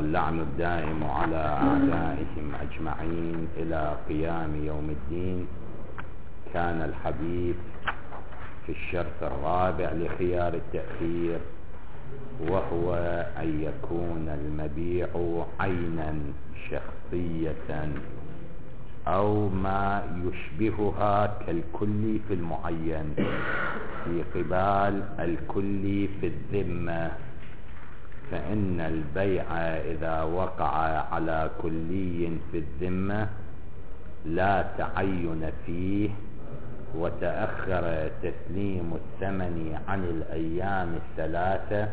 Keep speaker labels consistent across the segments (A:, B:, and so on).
A: واللعن الدائم على أعدائهم أجمعين إلى قيام يوم الدين. كان الحديث في الشرط الرابع لخيار التأخير، وهو أن يكون المبيع عينا شخصية أو ما يشبهها كالكل في المعين في قبال الكل في الذمة. فإن البيع إذا وقع على كلي في الذمة لا تعين فيه، وتأخر تسليم الثمن عن الأيام الثلاثة،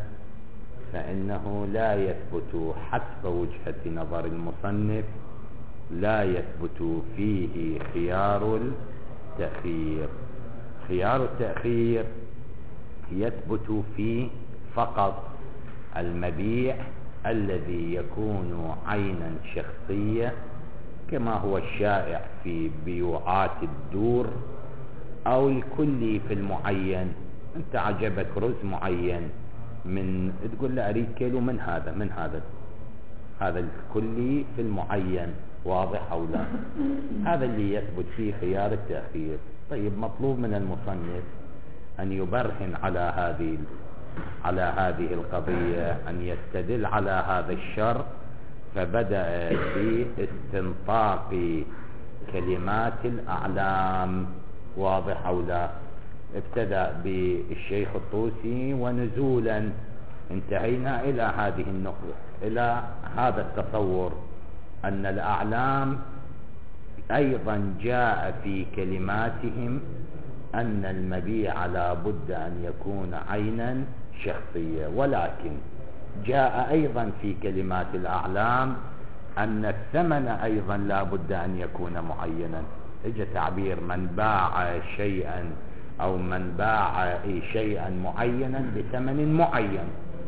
A: فإنه لا يثبت حسب وجهة نظر المصنف لا يثبت فيه خيار التأخير. خيار التأخير يثبت فيه فقط المبيع الذي يكون عينا شخصية، كما هو الشائع في بيوعات الدور، أو الكلي في المعين. أنت عجبك رز معين من تقول له أريد كيلو من هذا الكلي في المعين، واضح أو لا؟ هذا اللي يثبت فيه خيار التأخير. طيب، مطلوب من المصنف أن يبرهن على هذه القضية، أن يستدل على هذا الشر، فبدأ باستنطاق كلمات الأعلام، واضح أو لا؟ ابتدأ بالشيخ الطوسي، ونزولا انتهينا إلى هذه النقطة، إلى هذا التصور أن الأعلام أيضا جاء في كلماتهم أن المبيع لا بد أن يكون عينا شخصية، ولكن جاء أيضا في كلمات الأعلام أن الثمن أيضا لا بد أن يكون معينا. اجى تعبير من باع شيئا أو من باع شيئا معينا بثمن معين،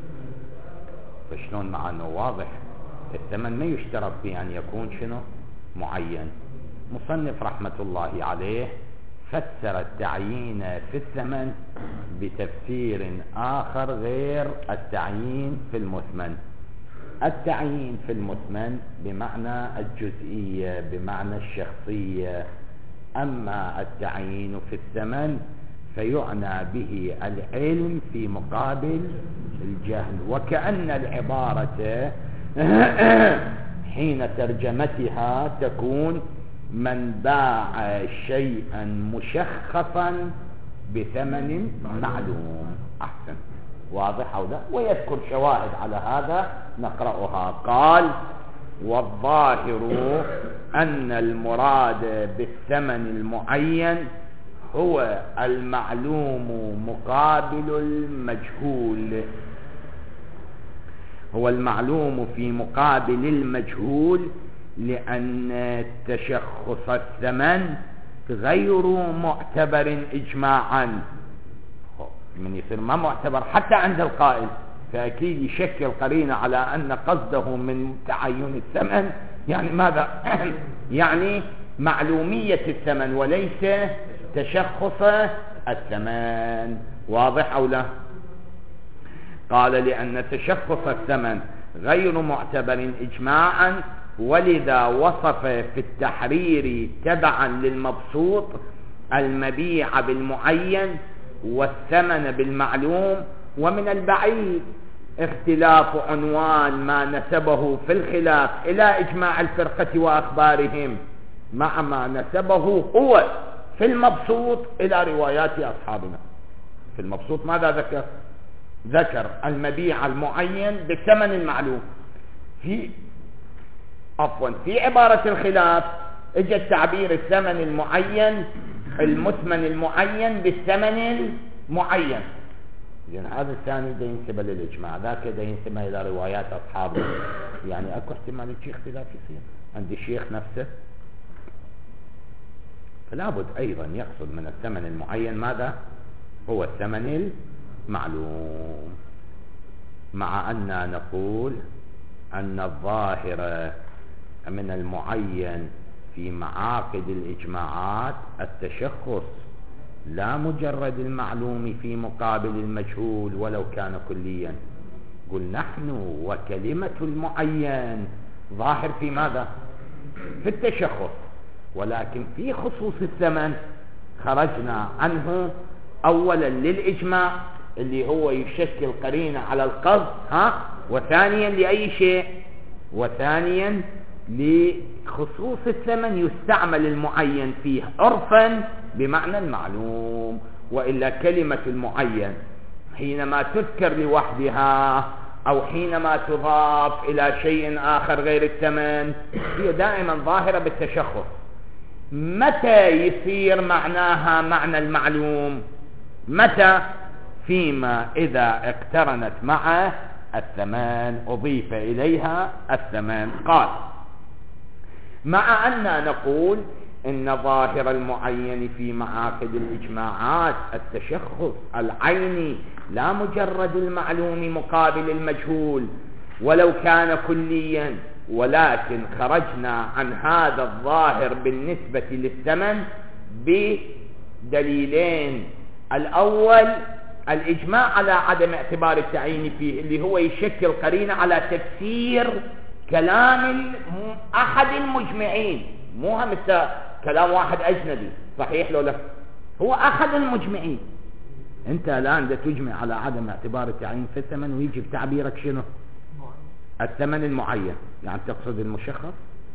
A: فشلون مع أنه واضح الثمن ما يشترط في أن يكون شنو معين. مصنف رحمة الله عليه فسر التعيين في الثمن بتفسير آخر غير التعيين في المثمن. التعيين في المثمن بمعنى الجزئية، بمعنى الشخصية، أما التعيين في الثمن فيعنى به العلم في مقابل الجهل. وكأن العبارة حين ترجمتها تكون من باع شيئا مشخصا بثمن معلوم. أحسن، واضح أو لا؟ ويذكر شواهد على هذا نقرأها. قال: والظاهر أن المراد بالثمن المعين هو المعلوم مقابل المجهول، هو المعلوم في مقابل المجهول، لأن تشخص الثمن غير معتبر إجماعا. من يصير ما معتبر حتى عند القائل، فأكيد يشكل قرينة على أن قصده من تعين الثمن يعني ماذا؟ يعني معلومية الثمن وليس تشخص الثمن، واضح أو لا؟ قال: لأن تشخص الثمن غير معتبر إجماعا، ولذا وصف في التحرير تبعا للمبسوط المبيع بالمعين والثمن بالمعلوم. ومن البعيد اختلاف عنوان ما نسبه في الخلاف إلى إجماع الفرقة وأخبارهم مع ما نسبه هو في المبسوط إلى روايات أصحابنا. في المبسوط ماذا ذكر المبيع المعين بالثمن المعلوم. في عبارة الخلاف اجى التعبير الثمن المعين، المثمن المعين بالثمن المعين. لأن هذا الثاني ده ينسب للإجماع، ذاك ده ينسب إلى روايات أصحابه. يعني أكو احتمال شيء اختلاف يصير عند الشيخ نفسه، فلا بد أيضا يقصد من الثمن المعين ماذا؟ هو الثمن المعلوم. مع أننا نقول أن الظاهر من المعين في معاقد الإجماعات التشخص، لا مجرد المعلوم في مقابل المجهول ولو كان كليا. يقول نحن وكلمة المعين ظاهر في ماذا؟ في التشخص، ولكن في خصوص الثمن خرجنا عنه أولا للإجماع اللي هو يشكل قرينة على القصد، وثانيا لأي شيء، وثانيا لخصوص الثمن يستعمل المعين فيه عرفا بمعنى المعلوم. وإلا كلمة المعين حينما تذكر لوحدها أو حينما تضاف إلى شيء آخر غير الثمن هي دائما ظاهرة بالتشخص. متى يصير معناها معنى المعلوم؟ متى؟ فيما إذا اقترنت مع الثمن، أضيف إليها الثمن. قال مع أننا نقول إن ظاهر المعين في معاقد الإجماعات التشخص العيني لا مجرد المعلوم مقابل المجهول ولو كان كليا، ولكن خرجنا عن هذا الظاهر بالنسبة للثمن بدليلين. الأول الإجماع على عدم اعتبار التعيين فيه اللي هو يشكل قرينة على تفسير كلام أحد المجمعين، مو مثل كلام واحد أجنبي، صحيح لو لا؟ هو أحد المجمعين. أنت الآن دا تجمع على عدم اعتبار التعيين في الثمن ويجي بتعبيرك شنو؟ الثمن المعين، يعني تقصد المشخص؟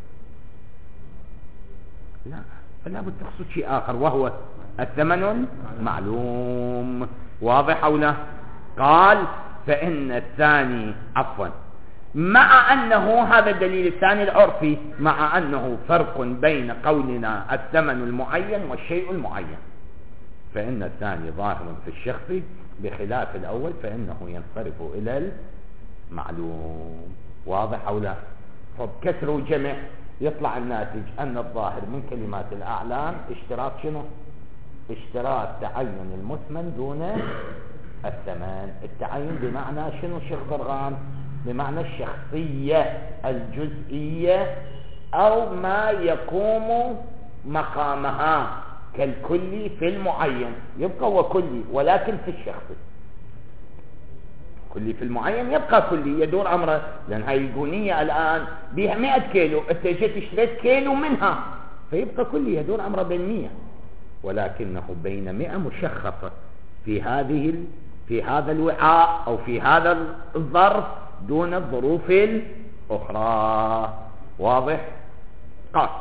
A: لا، فلا بد تقصد شيء آخر وهو الثمن المعلوم. واضح أو لا؟ قال فإن الثاني عفوا مع أنه هذا الدليل الثاني العرفي، مع أنه فرق بين قولنا الثمن المعين والشيء المعين، فإن الثاني ظاهر في الشخص بخلاف الأول فإنه ينصرف إلى المعلوم. واضح أو لا؟ كسر وجمع يطلع الناتج أن الظاهر من كلمات الأعلام اشتراط شنو؟ اشتراط تعين المثمن دون الثمن. التعين بمعنى شنو شيخ برغام؟ بمعنى الشخصية الجزئية أو ما يقوم مقامها كالكلي في المعين، يبقى هو كلي ولكن في الشخصي. كلي في المعين يبقى كلي يدور أمره، لأن هاي الجونية الآن بها 100 كيلو، أنت جيت اشتريت كيلو منها فيبقى كلي يدور أمره بين 100، ولكنه بين 100 مشخصة في هذا الوعاء أو في هذا الظرف دون الظروف الأخرى. واضح؟ قال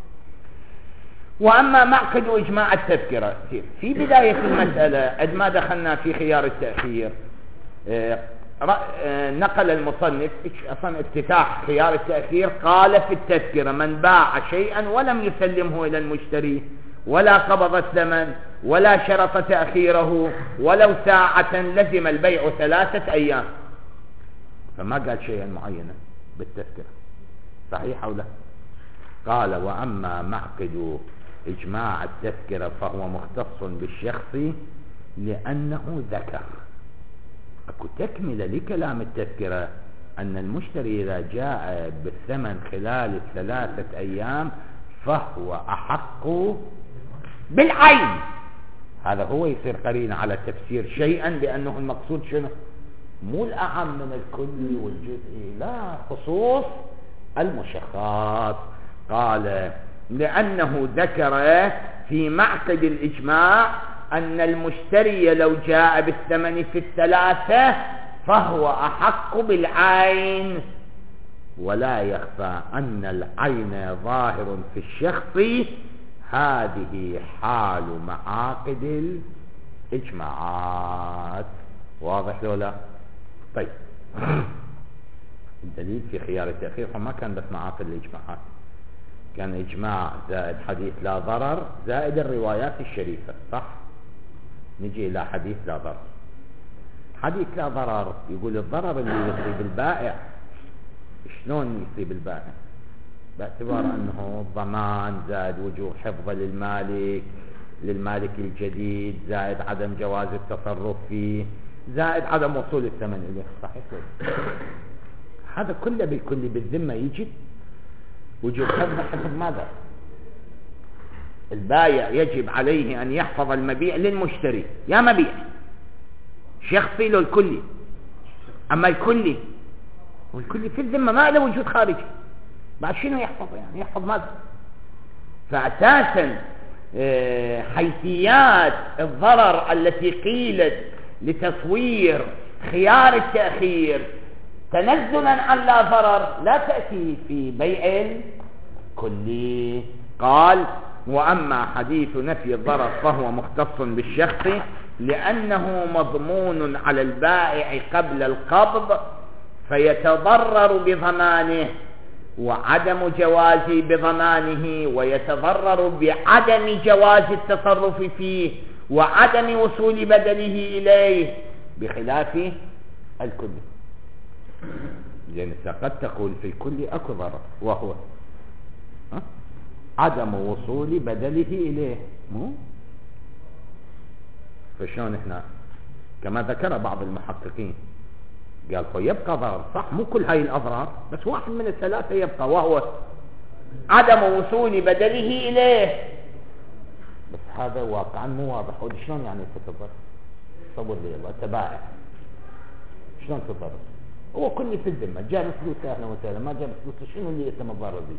A: وأما معقد إجماع التذكرة في بداية المسألة قد ما دخلنا في خيار التأخير، نقل المصنف أصلا افتتاح خيار التأخير، قال في التذكرة من باع شيئا ولم يسلمه إلى المشتري ولا قبض الثمن ولا شرط تأخيره ولو ساعة لزم البيع 3 أيام. فما قال شيئا معينا بالتذكرة، صحيح أو لا؟ قال وأما معقد إجماع التذكرة فهو مختص بالشخص لأنه ذكر. أكو تكملة لكلام التذكرة أن المشتري إذا جاء بالثمن خلال 3 أيام فهو أحق بالعين. هذا هو يصير قرينة على تفسير شيئا بأنه المقصود شنو؟ مو الأعم من الكلي والجزئي، لا، خصوص المشخص. قال لأنه ذكر في معقد الإجماع أن المشتري لو جاء بالثمن في 3 فهو أحق بالعين، ولا يخفى أن العين ظاهر في الشخص. هذه حال معاقد الإجماعات. واضح لو لا؟ طيب الدليل في خيار التأخير فما كان بس معاقد الإجماعات، كان إجماع زائد حديث لا ضرر زائد الروايات الشريفة، صح؟ نجي إلى حديث لا ضرر. حديث لا ضرر يقول الضرر اللي يصيب البائع شلون يصيب البائع؟ باعتبار أنه ضمان زائد وجوب حفظه للمالك الجديد زائد عدم جواز التصرف فيه زائد عدم وصول الثمن إليه، صحيح؟ هذا كله بالكل بالذمة يجب وجوب حفظ ماذا؟ البائع يجب عليه أن يحفظ المبيع للمشتري، يا مبيع شخصي له الكلي أما الكلي، والكلي في الذمة ما له وجود خارجي، بعد شنو يحفظ؟ يعني يحفظ ماذا؟ فأساسا حيثيات الضرر التي قيلت لتصوير خيار التأخير تنزلا عن لا ضرر لا تأتي في بيع الكلي. قال: وأما حديث نفي الضرر فهو مختص بالشخص لأنه مضمون على البائع قبل القبض فيتضرر بضمانه، وعدم جواز بضمانه ويتضرر بعدم جواز التصرف فيه وعدم وصول بدله إليه، بخلاف الكل. لأن قد تقول في الكل أكو ضرر وهو عدم وصول بدله إليه، فشلون احنا كما ذكر بعض المحققين قال يبقى ضرر، صح مو كل هاي الأضرار بس واحد من الثلاثة يبقى وهو عدم وصول بدله إليه، بس هذا واقعا مو واضح. شلون يعني تتضرر؟ صور لي الله تباعي شلون تضرر؟ هو كل في الذمة، جاب فلوسه أهلا وسهلا، ما جاب فلوسه شنو اللي يتم الضرر به؟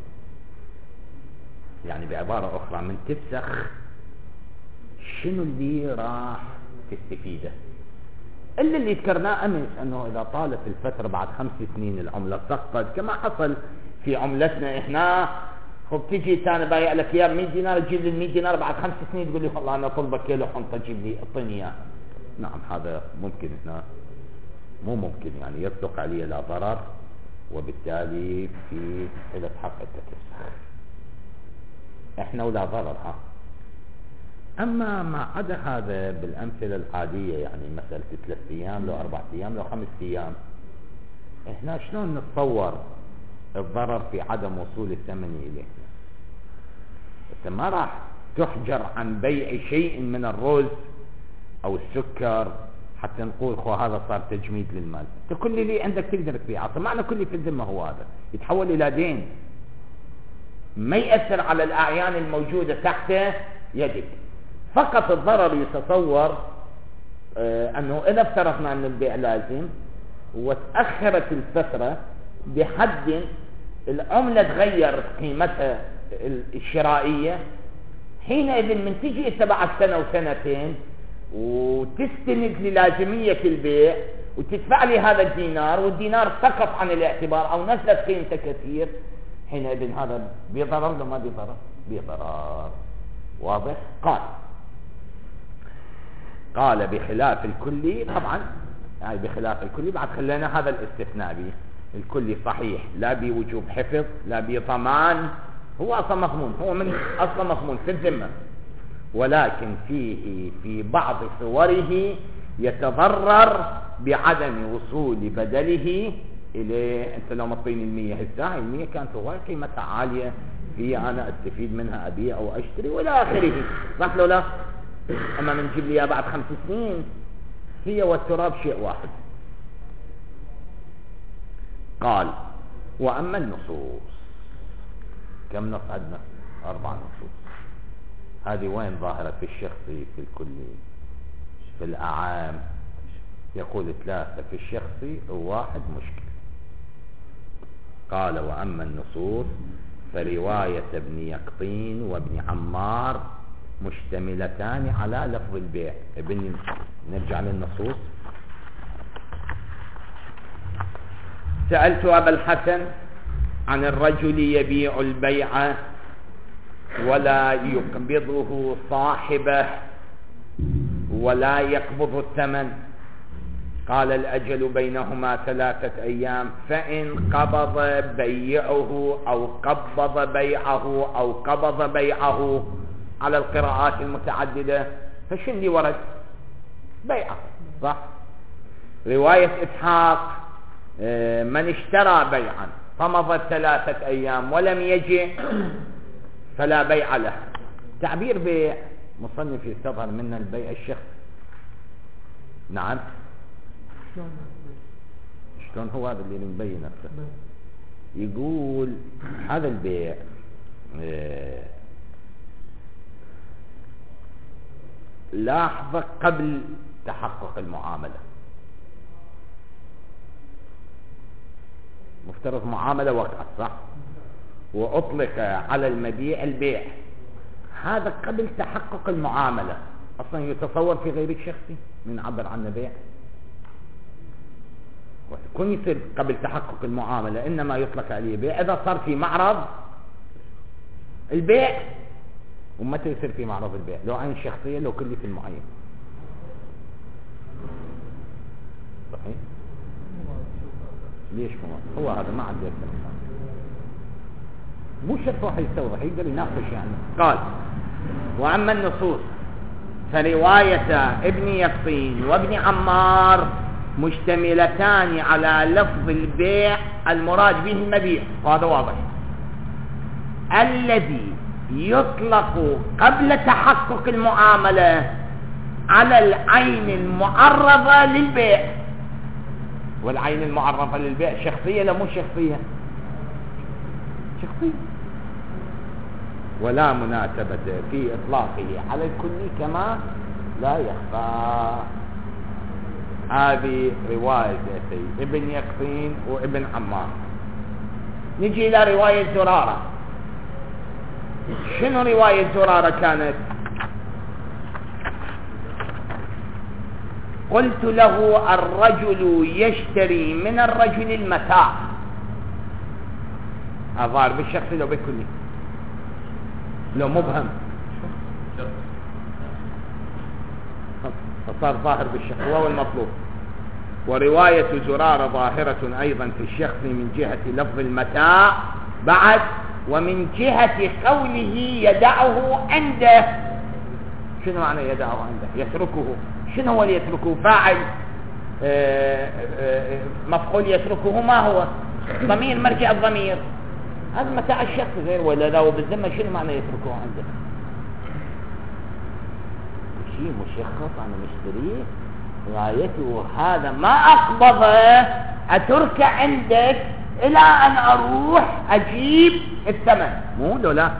A: يعني بعبارة أخرى من تفسخ شنو اللي راح تستفيده؟ إلا اللي ذكرناه أمس أنه إذا طالت الفترة بعد 5 سنين العملة سقطت كما حصل في عملتنا إحنا، خب تجي تاني بايع لك يا 100 دينار تجيب لي 100 دينار بعد 5 سنين تقول لي والله أنا طلبك كيلو حنطة تجيب لي اعطيني إياه. نعم هذا ممكن، إحنا مو ممكن يعني يصدق علي لا ضرر، وبالتالي في حلة حق التفسخ إحنا ولا ضرر. أما ما عدا هذا بالأمثلة العادية يعني مسألة 3 أيام لو 4 أيام لو 5 أيام، إحنا شلون نتصور الضرر في عدم وصول الثمن إليه؟ أنت ما راح تحجر عن بيع شيء من الرز أو السكر حتى نقول خو هذا صار تجميد للمال. أنت كل اللي عندك تقدر تبيعه، معنى كل في الذمة هو هذا يتحول إلى دين ما يأثر على الأعيان الموجودة تحته يدك. فقط الضرر يتصور أنه إذا افترضنا أن البيع لازم وتأخرت الفترة بحد العملة تغير قيمتها الشرائية، حينئذ من تجي بعد سنة وسنتين وتستند للازمية البيع وتدفع لي هذا الدينار والدينار سقط عن الاعتبار أو نزلت قيمته كثير، حينئذ هذا بضرر ولا ما بضرر؟ بضرر. واضح؟ قال بخلاف الكلي، طبعا يعني بخلاف الكلي بعد خلينا هذا الاستثناء به. الكلي صحيح لا بوجوب حفظ لا بضمان، هو أصلا مضمون، هو من أصلا مضمون في الذمة، ولكن فيه في بعض صوره يتضرر بعدم وصول بدله إليه. أنت لو مطيني 100 هسه، 100 كانت هواي قيمتها عالية، هي أنا أستفيد منها أبيع أو أشتري ولا آخره، صح لو لا؟ أما من جيب لي بعد 5 سنين هي والتراب شيء واحد. قال: وأما النصوص، كم نص عندنا؟ 4 نصوص. هذه وين ظاهرة؟ في الشخصي، في الكلي، في الأعام. يقول 3 في الشخصي و1 مشكل. قال: وأما النصوص فرواية ابن يقطين وابن عمار مشتملتان على لفظ البيع. نرجع للنصوص. سألت أبا الحسن عن الرجل يبيع البيع ولا يقبضه صاحبه ولا يقبض الثمن، قال: الأجل بينهما 3 أيام، فإن قبض بيعه أو قبض بيعه أو قبض بيعه على القراءات المتعددة فشن اللي ورد؟ بيعه، صح؟ رواية إسحاق: من اشترى بيعا فمضت 3 أيام ولم يجئ فلا بيع له. تعبير بيع مصنف يستظهر منه البيع الشخص. نعم، شلون هو هذا اللي مبين نفسه؟ يقول هذا البيع لحظة قبل تحقق المعاملة، مفترض معاملة وقعت صح، وأطلق على المبيع البيع، هذا قبل تحقق المعاملة. أصلا يتصور في غير الشخصي من عبر عنه بيع، ويكون يصير قبل تحقق المعاملة، إنما يطلق عليه بيع إذا صار في معرض البيع. ومتى يصير في معرض البيع؟ لو عين شخصية، لو كلي في المعين. صحيح؟ ليش هو هذا ما عنده يكتب، مو شرط واحد يستوضح، يقدر يناقش يعني. قال: وأما النصوص فرواية ابن يقطين وابن عمار مشتملتان على لفظ البيع المراد به المبيع، وهذا واضح، الذي يطلق قبل تحقق المعاملة على العين المعرضة للبيع. والعين المعرضة للبيع شخصية لا مو شخصية؟ شخصية، ولا مناسبة في إطلاقه على الكل كما لا يخفى. هذه رواية ابن يقطين وابن عمار. نجي إلى رواية زرارة. شنو رواية زرارة كانت؟ قلت له: الرجل يشتري من الرجل المتاع. الظاهر بالشخص لو بالكلي، لو مبهم فصار ظاهر بالشخص وهو المطلوب. ورواية زرارة ظاهرة أيضا في الشخص من جهة لفظ المتاع بعد، ومن جهة قوله يدعه عنده. شنو معنى يدعه عنده؟ يتركه. شنو هو اللي يتركه؟ فاعل، مفعول يتركه ما هو؟ ضمير، مرجع الضمير. هذا متاع الشخص غير ولا لا؟ وبالذمة شنو معنى يتركه عنده؟ شيء مشخص أنا مشتريه، غايته هذا ما أقبضه أترك عندك إلى أن أروح أجيب الثمن، مو لو لا.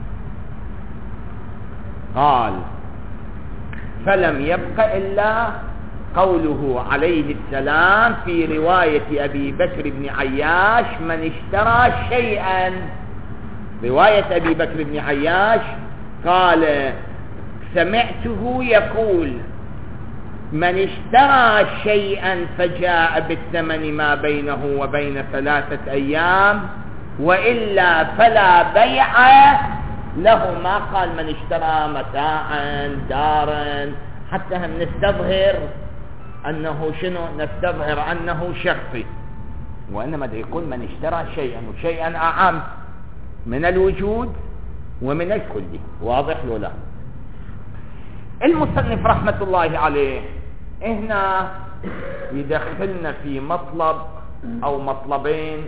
A: قال: فلم يبق إلا قوله عليه السلام في رواية أبي بكر بن عياش: من اشترى شيئا. رواية أبي بكر بن عياش قال: سمعته يقول: من اشترى شيئا فجاء بالثمن ما بينه وبين 3 أيام وإلا فلا بيع له. ما قال من اشترى متاعا دارا، حتى هم نستظهر أنه شنو؟ نستظهر أنه شخصي، وإنما يقول من اشترى شيئا، وشيئا أعم من الوجود ومن الكل. واضح لو لا؟ المصنف رحمة الله عليه هنا يدخلنا في مطلب أو مطلبين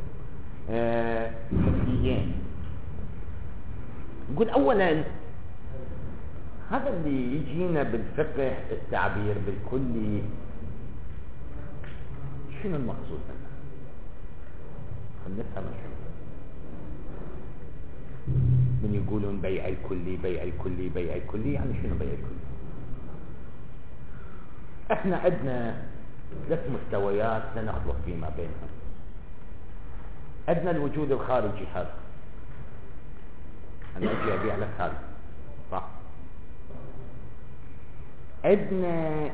A: فقهيين. يقول أولا هذا اللي يجينا بالفقه التعبير بالكلي، شنو المقصود منه؟ خلينا نفهم شنو. من يقولون بيع الكلي بيع الكلي بيع الكلي، يعني شنو بيع الكلي؟ احنا عندنا 3 مستويات سنخلط فيما بينهم. عندنا الوجود الخارجي، هذا انا اجي ابيع لك هذا صح. عندنا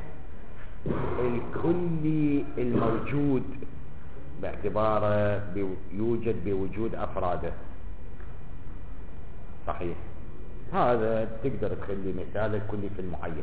A: الكلي الموجود باعتباره يوجد بوجود افراده، صحيح. هذا تقدر تخلي مثال الكلي في المعين،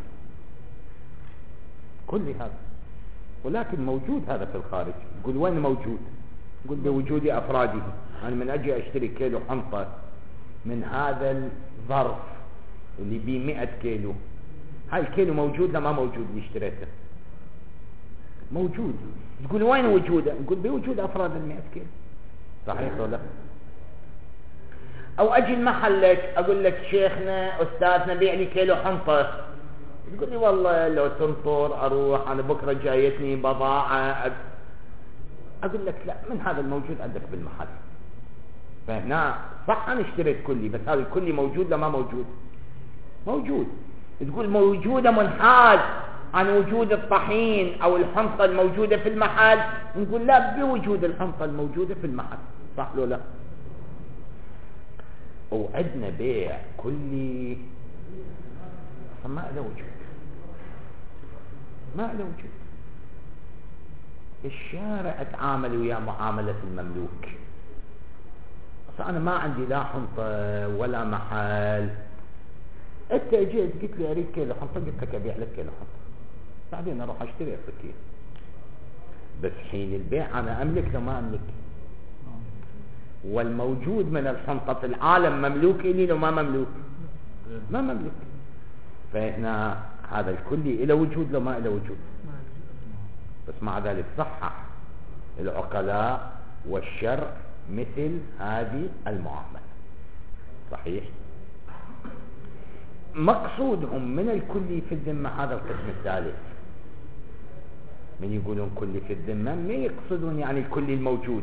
A: كلي هذا، ولكن موجود هذا في الخارج. يقول وين موجود؟ يقول بوجود افراده. انا من اجي اشتري كيلو حنطة من هذا الظرف اللي بيه 100 كيلو، هاي الكيلو موجود لا ما موجود اللي اشتريته؟ موجود. تقول وين وجوده؟ نقول بوجود افراد 100 كيلو، صحيح ولا؟ او اجي المحلك اقول لك شيخنا استاذنا بيع لي كيلو حنطة، تقول لي والله لو تنطر اروح انا بكره جايتني بضاعه، اقول لك لا، من هذا الموجود عندك بالمحل. فهنا صح انا اشتريت كلي، بس هذا الكلي موجود لا ما موجود؟ موجود. تقول موجوده منحاز عن وجود الطحين أو الحنطة الموجودة في المحل، نقول لا، بوجود الحنطة الموجودة في المحل. صح لو لا؟ وعندنا بيع كلي ما له وجود، ما له وجود. الشارع تعامل ويا معاملة المملوك. أنا ما عندي لا حنطة ولا محل، انت جيت قلت لي اريد كيلو حنطة، قلت لك ابيع لك كيلو حنطة، بعدين اروح اشتري افكيه. بس حين البيع انا املك لو ما املك، والموجود من الحنطة في العالم مملوك الي لو ما مملوك؟ ما مملوك. فهنا هذا الكلي له وجود لو ما له وجود. بس مع ذلك صحح العقلاء والشرع مثل هذه المعاملة. صحيح. مقصودهم من الكلي في الذمة هذا القسم الثالث. من يقولون كلي في الذمة ما يقصدون يعني الكلي الموجود،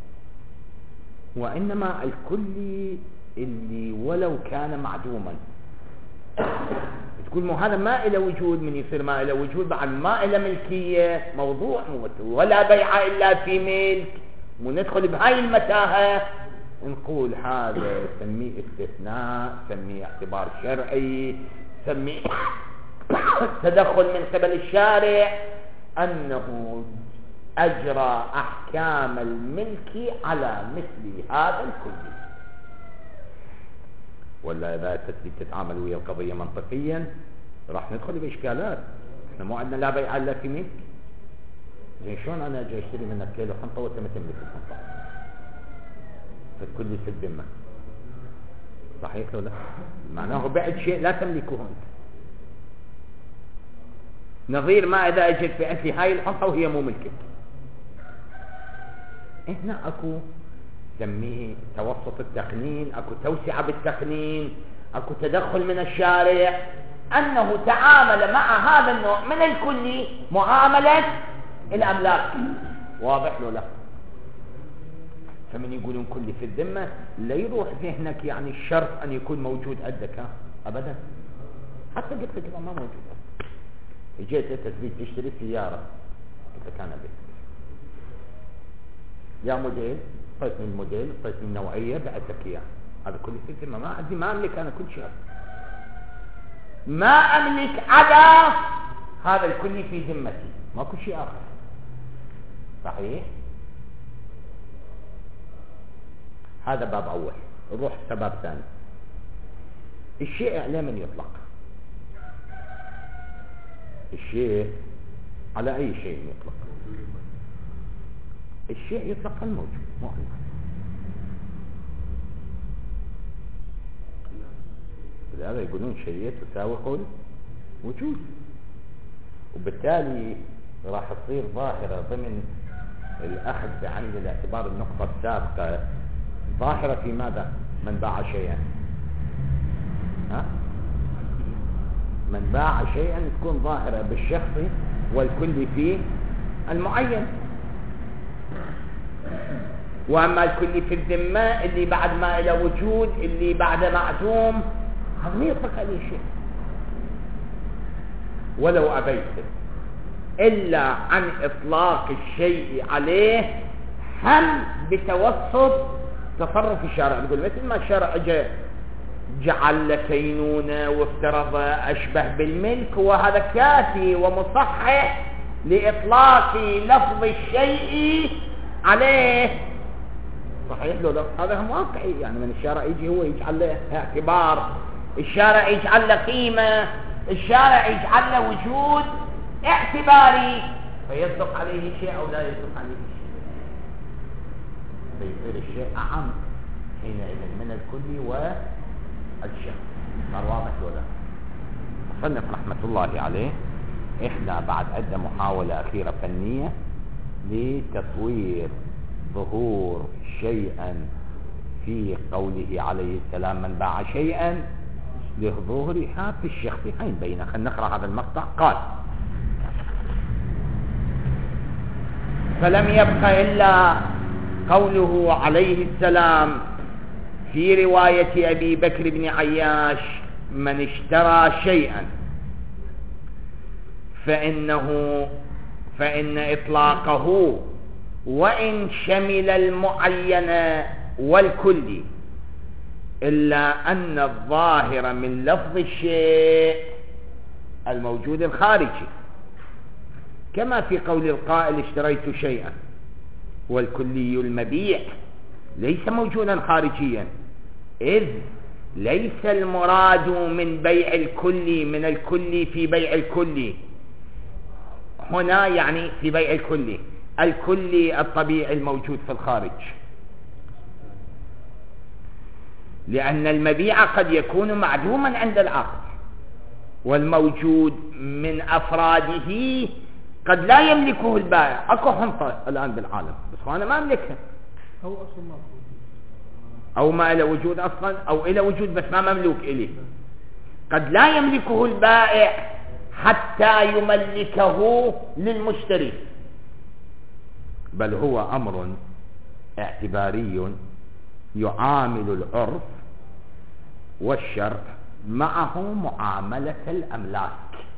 A: وإنما الكلي اللي ولو كان معدوما. تقول مو هذا ما له وجود، من يصير ما له وجود بعد ما له ملكية، موضوع ولا بيع إلا في ملك، وندخل بهاي المتاهة نقول هذا سميه استثناء، سميه اعتبار شرعي، سميه تدخل من قبل الشارع، أنه أجرى أحكام الملك على مثل هذا الكل. ولا إذا تثبت تتعامل ويا القضية منطقيا راح ندخل بإشكالات. احنا مو عندنا لا بيع إلا في ملك. زين شلون أنا أجي أشتري منك كيلو حنطة وأنت ما تملك الحنطة؟ فالكل في الذمة. صحيح ولا لا؟ معناه بعد شيء لا تملكه أنت. نظير ما إذا أجت بأنت هاي الحنطة وهي مو ملكك. هنا أكو سميه توسط التقنين، أكو توسعة بالتقنين، أكو تدخل من الشارع، أنه تعامل مع هذا النوع من الكل معاملة الأملاك. واضح له لا؟ فمن يقولون كل في الذمة لا يروح ذهنك يعني الشرط أن يكون موجود عندك أبدا. حتى قلت لك ما موجود، جيت أنت تريد تشتري سيارة، قلت لك أنا بيت يا موديل، طيتني الموديل، طيتني النوعية، بعتك إياه. هذا كل في الذمة. ما عندي، ما أملك أنا كل شيء، ما أملك على هذا الكل في ذمتي، ما كل شيء آخر. صحيح. هذا باب أول. نروح سبب ثاني. الشيء على من يطلق؟ الشيء على أي شيء يطلق؟ الشيء يطلق الموجود، مو على هذا. يقولون شيء تساوي الوجود، وبالتالي راح تصير ظاهرة ضمن الأخذ بعين الاعتبار النقطة السابقة، ظاهرة في ماذا؟ من باع شيئا، من باع شيئا تكون ظاهرة بالشخص والكل في المعين. وأما الكل في الذمة اللي بعد ما إلى وجود، اللي بعد معدوم، هذا ما يطلق عليه شيء ولو أبيت إلا عن إطلاق الشيء عليه هم بتوسط تصرف الشارع. يقول مثل ما الشارع جعل كينونة وافترض أشبه بالملك، وهذا كافي ومصحح لإطلاق لفظ الشيء عليه. صحيح لو هذا هم واقعي، يعني من الشارع يجي هو يجعل له اعتبار، الشارع يجعل له قيمة، الشارع يجعل له وجود اعتباري، فيصدق عليه شيء أو لا يصدق عليه شيء، فيصير الشيء أعم حينئذ من الكل والشخص. صار واضح ولا؟ مصنف رحمة الله عليه إحنا بعد عدة محاولة أخيرة فنية لتصوير ظهور شيئا في قوله عليه السلام من باع شيئا لظهورها في الشخصين بين. خلينا نقرأ هذا المقطع. قال: فلم يبق إلا قوله عليه السلام في رواية أبي بكر بن عياش: من اشترى شيئا فإن إطلاقه وإن شمل المعين والكلي إلا أن الظاهر من لفظ الشيء الموجود الخارجي، كما في قول القائل اشتريت شيئا، والكلي المبيع ليس موجودا خارجيا، إذ ليس المراد من بيع الكلي من الكلي في بيع الكلي هنا، يعني في بيع الكلي الطبيعي الموجود في الخارج، لأن المبيع قد يكون معدوما عند العقد، والموجود من أفراده قد لا يملكه البائع. أكو حنطة الآن بالعالم بس أنا ما أملكها، أو ما إلى وجود أصلا، أو إلى وجود بس ما مملوك إليه، قد لا يملكه البائع حتى يملكه للمشتري، بل هو أمر اعتباري يعامل العرف والشرع معه معاملة الأملاك،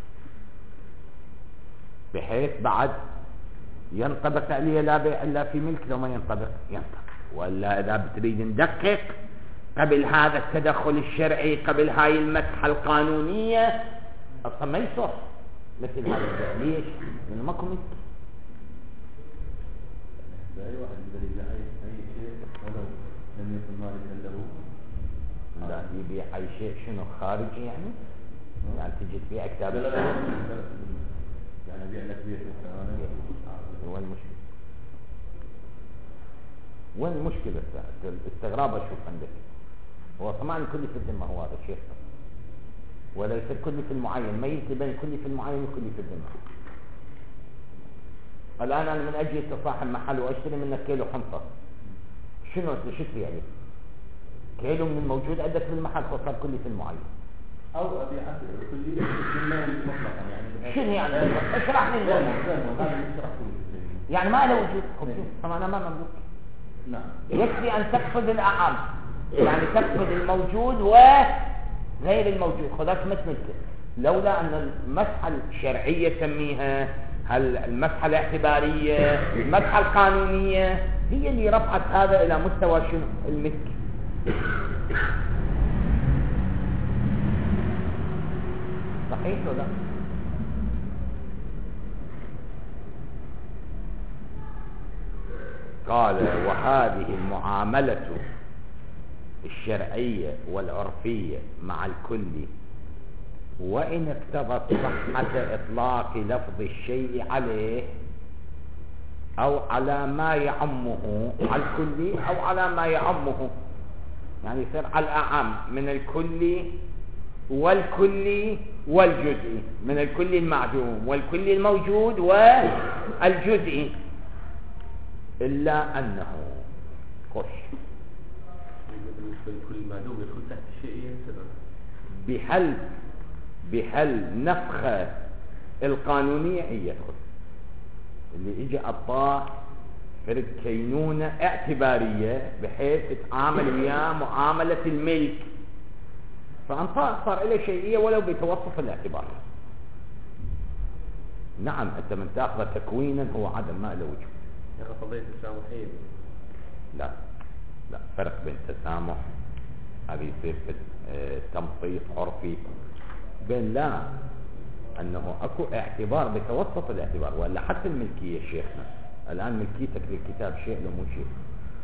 A: بحيث بعد ينطبق عليه لا بيع إلا في ملك، لو ما ينطبق ولا إذا بتريد ندقق قبل هذا التدخل الشرعي، قبل هاي المسحة القانونية أصلا ما يصح مثل هذا البيع. ليش؟ لأنه ماكو ملك.
B: أي واحد يقدر يبيع أي شيء ولو لم يكن مالكا له.
A: لا يبيع أي شيء شنو خارجي يعني تجي تبيع كتاب
B: يعني أبيع لك بيت
A: وين المشكلة؟ استغراب أشوف عندك. هو طبعا الكل في الذمة، هو هذا الشيء، وليس الكل في المعين، ميز بين الكل في المعين والكل في الذمة. الآن أنا من أجي صاحب محل وأشتري منك كيلو حنطة، شنو تشتري يعني؟ كيلو من الموجود عندك في المحل، خصوصا كل في المعين،
B: أو أبيع كلية مطلقا يعني.
A: شنو يعني؟ اشرح لي يعني ما له وجود. طبعا أنا ما مملوك.
B: نعم.
A: يكفي أن تقصد الأعم، يعني تقصد الموجود وغير الموجود، خذك مثل لولا أن المسحة الشرعية سميها المسحة الاعتبارية، المسحة القانونية، هي اللي رفعت هذا إلى مستوى شنو؟ الملك. صحيح ولا؟ قال وهذه المعاملة الشرعية والعرفية مع الكل وإن اقتضت صحة إطلاق لفظ الشيء عليه أو على ما يعمه، على الكل أو على ما يعمه، يعني يصير على الأعم من الكل والكل والجزئي، من الكل المعدوم والكل الموجود والجزئي، إلا أنه خش
B: بالنسبة لكل معدوم يدخل تحت الشيء سبب
A: بهل نفخة القانونية يدخل، اللي اجى أطاع فرق كينونة اعتبارية بحيث تتعامل وياه معاملة الملك، فأنطاء صار إليه شيئية ولو بتوصف الاعتبار. نعم أنت من تأخذ تكوينا هو عدم ما له وجود.
B: يا قضية التسامحية
A: لا فرق بين التسامح هذا يصير في تمطيط عرفي، بين لا أنه أكو اعتبار بتوسط الاعتبار، ولا حتى الملكية شيخنا الآن ملكيتك للكتاب شيء لو مو شيء،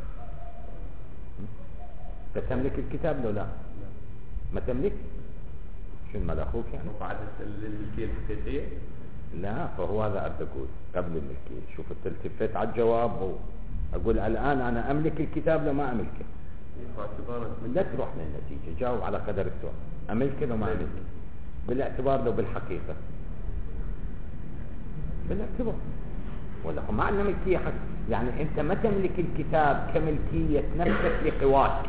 A: تملك الكتاب لو لا ما تملك شو مال أخوك يعني
B: وقعدت الملكية الحقيقية
A: لا، فهو هذا أقول قبل الملكية. شوف التلتفت على الجواب، هو أقول الآن أنا أملك الكتاب لو ما أملكه، لا تروح للنتيجة، جاوب على قدر السؤال، أملكه لو ما أملكه، بالاعتبار لو بالحقيقة، بالاعتبار ولا هو معنى ملكية حق. يعني أنت ما تملك الكتاب كملكية نفسك لقواك،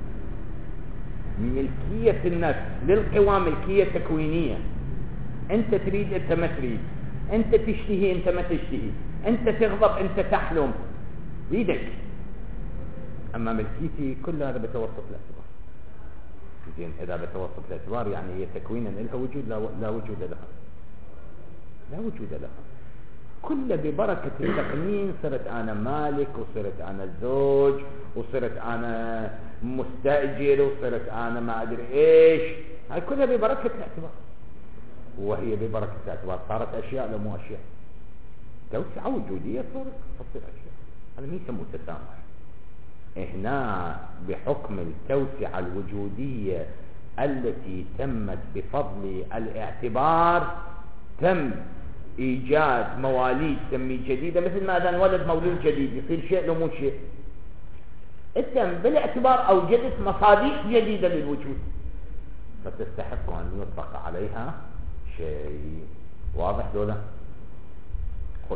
A: ملكية النفس للقوى ملكية تكوينية، أنت تريد أنت ما تريد، أنت تشتهي أنت ما تشتهي، أنت تغضب أنت تحلم بيدك. أما ملكيتي كل هذا بتوسط الاعتبار. زين إذا بتوسط الاعتبار يعني هي تكوينا لها وجود لا وجود لها. لا وجود لها. كل ببركة التقنين صرت أنا مالك، وصرت أنا زوج، وصرت أنا مستأجر، وصرت أنا ما أدري إيش. هاي كلها ببركة الاعتبار، وهي ببركة الاعتبار صارت أشياء. لا مو أشياء، توسعة وجودية صارت تصير أشياء. هذا ما يسموه تسامح. هنا بحكم التوسعة الوجودية التي تمت بفضل الاعتبار تم إيجاد مواليد تنمي جديدة، مثل ما إذا انولد مولود جديد يصير شيء لو مو شيء. إذن بالاعتبار أوجدت مصادق جديدة للوجود فتستحق أن يطلق عليها شيء. واضح دولا؟ خش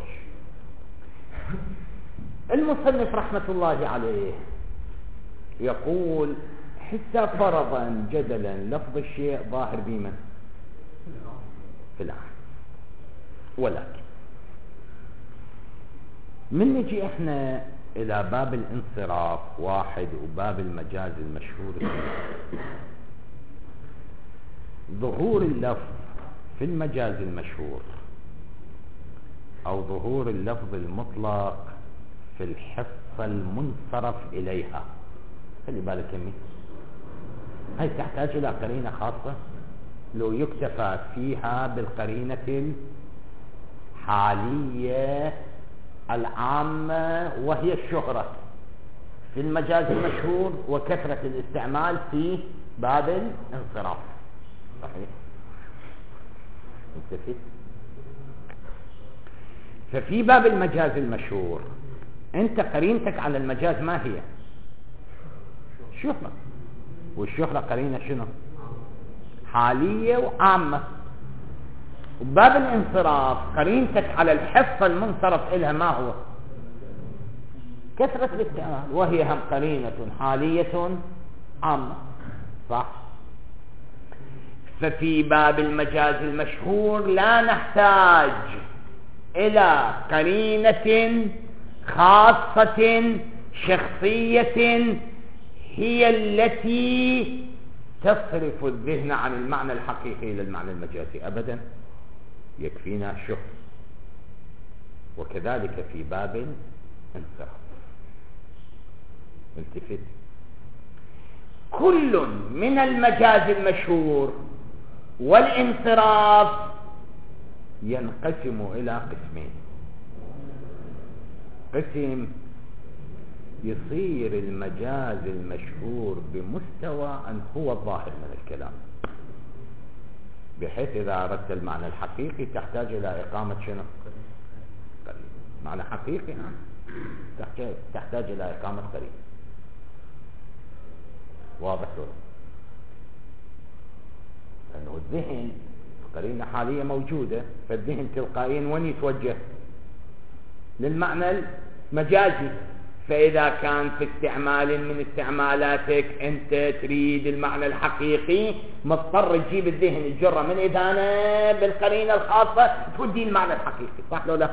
A: المصنف رحمة الله عليه يقول: حتى فرضا جدلا لفظ الشيء ظاهر بمن؟ في العام. ولكن من نجي احنا الى باب الانصراف واحد وباب المجاز المشهور، ظهور اللفظ في المجاز المشهور او ظهور اللفظ المطلق في الحصة المنصرف اليها. خلي بالك يمي، هاي تحتاج الى قرينة خاصة. لو يكتفى فيها بالقرينة الحالية العامة وهي الشهرة في المجاز المشهور وكثرة الاستعمال في باب الانصراف. صحيح؟ متفق؟ ففي باب المجاز المشهور انت قرينتك على المجاز ما هي؟ شهرة. والشهرة قرينة شنو؟ حالية وعامة. وباب الانصراف قرينتك على الحصة المنصرف إلها ما هو؟ كثرة الاستعمال، وهي هم قرينة حالية عامة. صح؟ ففي باب المجاز المشهور لا نحتاج إلى قرينة خاصة شخصية هي التي تصرف الذهن عن المعنى الحقيقي إلى المعنى المجازي أبدا، يكفينا الشهر. وكذلك في باب الانصراف. التفت، كل من المجاز المشهور والانصراف ينقسم إلى قسمين. قسم يصير المجاز المشهور بمستوى أن هو الظاهر من الكلام، بحيث إذا أردت المعنى الحقيقي تحتاج إلى إقامة شنو؟ قرين. معنى حقيقي تحتاج إلى إقامة قرين. واضح له؟ لأنه الذهن قرينة حالية موجودة، فالذهن تلقائيا وين يتوجه؟ للمعنى المجازي. فإذا كان في استعمال من استعمالاتك أنت تريد المعنى الحقيقي مضطر تجيب الذهن الجرة من إذانه بالقرينة الخاصة تودي المعنى الحقيقي. صح لو لا؟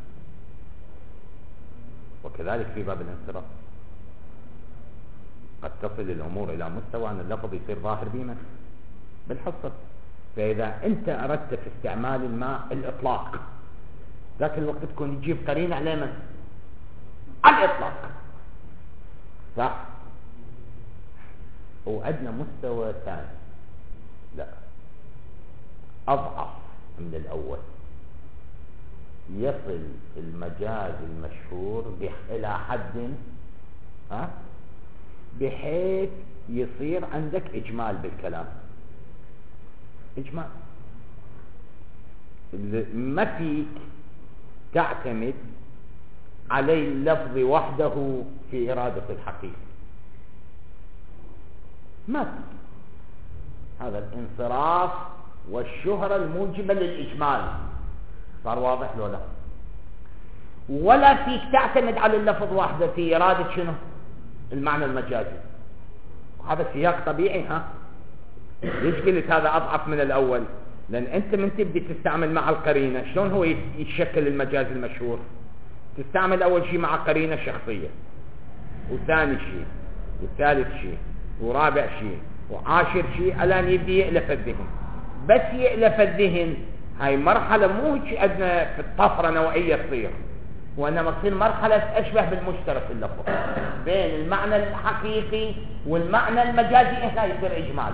A: وكذلك في باب الانصراف قد تصل الأمور إلى مستوى أن اللفظ يصير ظاهر بما بالحصة. فإذا أنت أردت في استعمال الماء الإطلاق، ذاك الوقت تكون تجيب قرينة على من؟ على الإطلاق. صح؟ وأدنى مستوى ثاني لا أضعف من الأول، يصل المجاز المشهور إلى حد بحيث يصير عندك إجمال بالكلام. إجمال ما فيك تعتمد عليه اللفظ وحده في إرادة الحقيقة، ما فيك. هذا الانصراف والشهرة الموجبة للإجمال صار واضح لو لا؟ ولا فيك تعتمد على اللفظ وحده في إرادة شنو؟ المعنى المجازي. وهذا سياق طبيعي. ليش قلت هذا أضعف من الأول؟ لأن أنت من تبدي تستعمل مع القرينة شلون هو يتشكل المجاز المشهور؟ تستعمل أول شيء مع قرينة شخصية، وثاني شيء، وثالث شيء، ورابع شيء، وعاشر شيء، الآن يبدي يألف الذهن. بس يألف الذهن هاي مرحلة مو هيك أدنى في الطفرة نوعية تصير، وإنما تصير مرحلة أشبه بالمشترك في اللفظ بين المعنى الحقيقي والمعنى المجازي. هاي يصير إجمال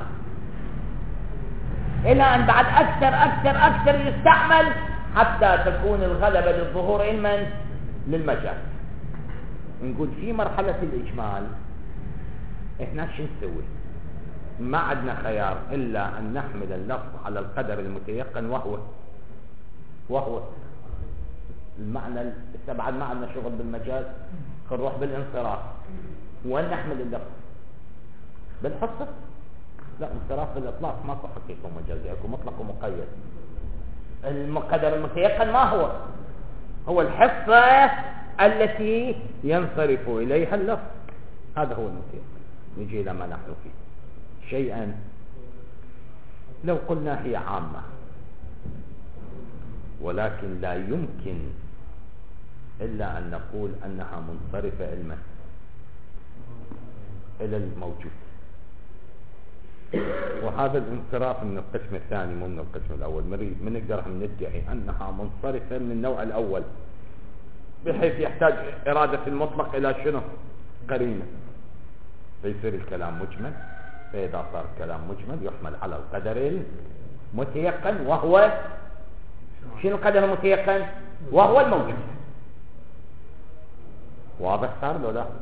A: إلى أن بعد أكثر يستعمل حتى تكون الغلبة للظهور علما للمجاز. نقول في مرحلة الإجمال إحنا شو نسوي؟ ما عندنا خيار إلا أن نحمل اللفظ على القدر المتيقن، وهو المعنى. بعد ما عندنا شغل بالمجاز نروح بالانصراف. وين نحمل اللفظ؟ بالحصة؟ لا، انصراف بالإطلاق ماكو حقيقة ومجاز، يكون مطلق ومقيد. القدر المتيقن ما هو الحصة التي ينصرف إليها اللفظ، هذا هو المتيقن. نجي إلى ما نحن فيه. شيئا لو قلنا هي عامة، ولكن لا يمكن إلا أن نقول أنها منصرفة علما إلى الموجود، وهذا الانصراف من القسم الثاني مو من القسم الأول. من نقدر ندعي أنها منصرفة من النوع الأول، بحيث يحتاج إرادة المطلق إلى شنو؟ قرينة، فيصير الكلام مجمل. فإذا صار الكلام مجمل يحمل على القدر المتيقن، وهو شنو القدر المتيقن؟ وهو الموجود. واضح صار لو لا؟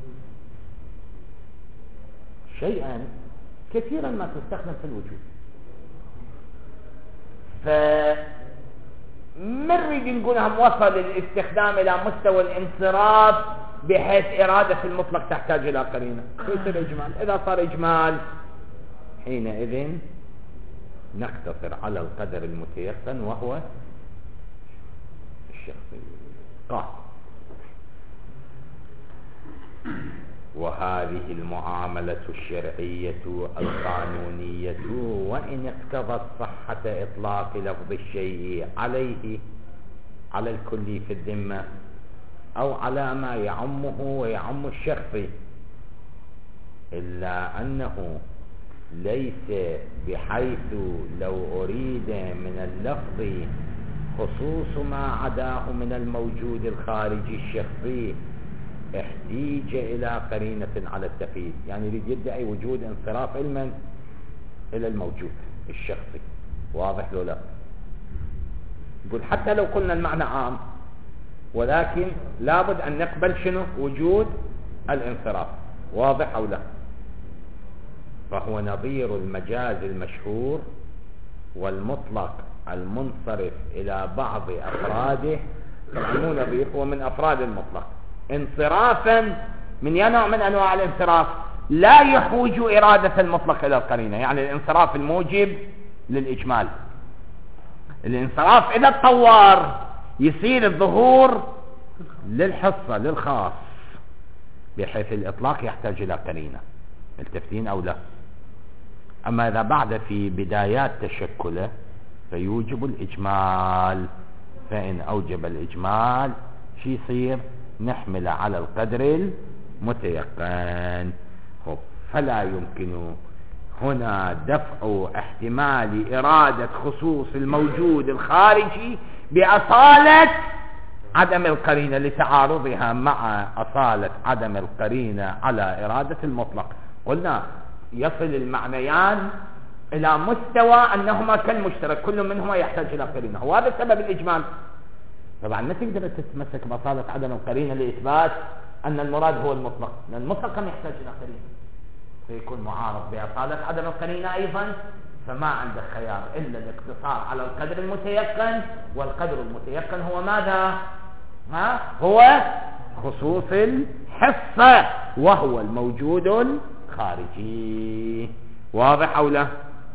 A: شيئا كثيرا ما تستخدم في الوجود، نريد نقولها وصل الاستخدام إلى مستوى الانصراف بحيث إرادة المطلق تحتاج إلى قرينة، فيصير إجمال. إذا صار إجمال حينئذ نقتصر على القدر المتيقن وهو الشخصي. قال: وهذه المعاملة الشرعية القانونية وإن اقتضت صحة إطلاق لفظ الشيء عليه على الكل في الذمة أو على ما يعمه ويعم الشخص، إلا أنه ليس بحيث لو أريد من اللفظ خصوص ما عداه من الموجود الخارجي الشخصي احتيج إلى قرينة على التقييد. يعني يريد يدعي وجود انصراف علما إلى الموجود الشخصي. واضح لو لا؟ يقول حتى لو قلنا المعنى عام، ولكن لابد أن نقبل شنو؟ وجود الانصراف. واضح أو لا؟ فهو نظير المجاز المشهور والمطلق المنصرف إلى بعض أفراده. طبعا مو نظير، هو من أفراد المطلق انصرافا من نوع من أنواع الانصراف لا يحوج إرادة المطلق إلى القرينة. يعني الانصراف الموجب للإجمال، الانصراف إذا تطور يصير الظهور للحصة للخاص، بحيث الإطلاق يحتاج إلى قرينة. ملتفتين أو لا؟ أما إذا بعد في بدايات تشكله فيوجب الإجمال، فإن أوجب الإجمال شي يصير؟ نحمل على القدر المتيقن. فلا يمكن هنا دفع احتمال إرادة خصوص الموجود الخارجي بأصالة عدم القرينة لتعارضها مع أصالة عدم القرينة على إرادة المطلق. قلنا يصل المعنيان إلى مستوى أنهما كالمشترك، كل منهما يحتاج إلى قرينة، وهذا سبب الإجمال. طبعا ما تقدر تتمسك بأصالة عدم القرينة لإثبات أن المراد هو المطلق، لأن المطلق كم يحتاج إلى قرينة، فيكون معارض بأصالة عدم القرينة أيضا. فما عندك خيار إلا الاقتصار على القدر المتيقن، والقدر المتيقن هو ماذا؟ هو خصوص الحصة وهو الموجود الخارجي. واضح أو لا؟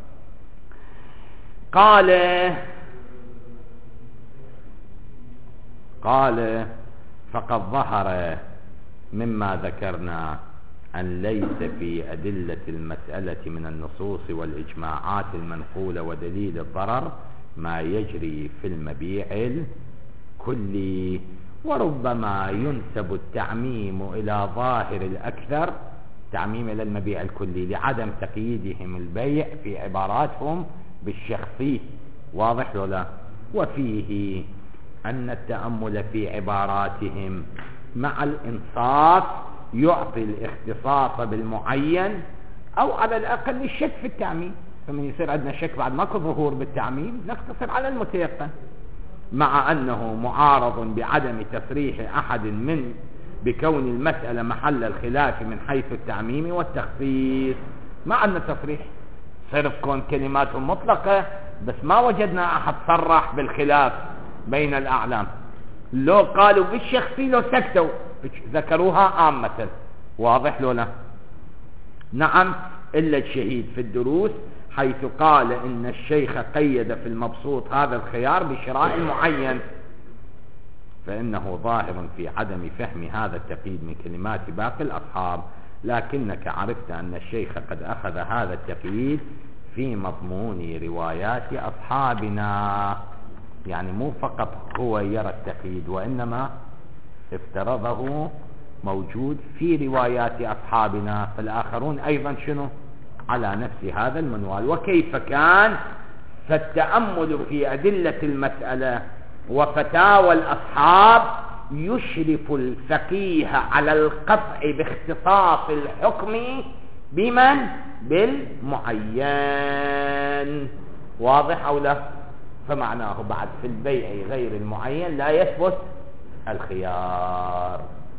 A: قال فقد ظهر مما ذكرنا أن ليس في أدلة المسألة من النصوص والإجماعات المنقولة ودليل الضرر ما يجري في المبيع الكلي، وربما ينسب التعميم إلى ظاهر الأكثر، تعميم إلى المبيع الكلي، لعدم تقييدهم البيع في عباراتهم بالشخصي واضح ولا؟ وفيه أن التأمل في عباراتهم مع الإنصاف يعطي الاختصاص بالمعين، أو على الأقل الشك في التعميم. فمن يصير عندنا شك بعد ماكو ظهور بالتعميم نقتصر على المتيقن، مع أنه معارض بعدم تصريح أحد من بكون المسألة محل الخلاف من حيث التعميم والتخصيص. مع أن التصريح صرف كون كلمات مطلقة، بس ما وجدنا أحد صرح بالخلاف بين الأعلام. لو قالوا بالشخصي لو سكتوا ذكروها عامة. واضح لو لا؟ نعم، إلا الشهيد في الدروس حيث قال إن الشيخ قيد في المبسوط هذا الخيار بشراء معين، فإنه ظاهر في عدم فهم هذا التقييد من كلمات باقي الأصحاب، لكنك عرفت أن الشيخ قد أخذ هذا التقييد في مضمون روايات أصحابنا، يعني مو فقط هو يرى التقييد، وإنما افترضه موجود في روايات أصحابنا، فالآخرون أيضا شنو على نفس هذا المنوال. وكيف كان؟ فالتأمل في أدلة المسألة وفتاوى الأصحاب يشرف الفقيه على القطع باختصاص الحكم بمن؟ بالمعين. واضح أو لا؟ فمعناه بعد في البيع غير المعين لا يثبت الخيار.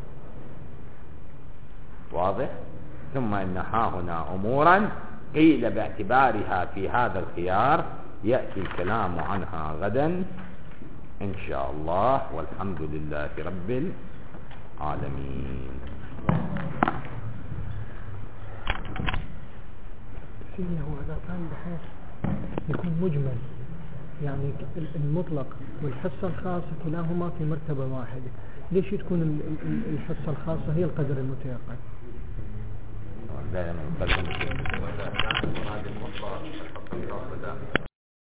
A: واضح؟ ثم إن هنا أمورا قيل باعتبارها في هذا الخيار يأتي الكلام عنها غدا إن شاء الله، والحمد لله رب العالمين.
C: سيدي هو هذا كان بحيث يكون مجمل، يعني المطلق والحصة الخاصة كلاهما في مرتبة واحدة، ليش تكون الحصة الخاصة هي القدر المتيقن؟
A: دائما القدر المتيقن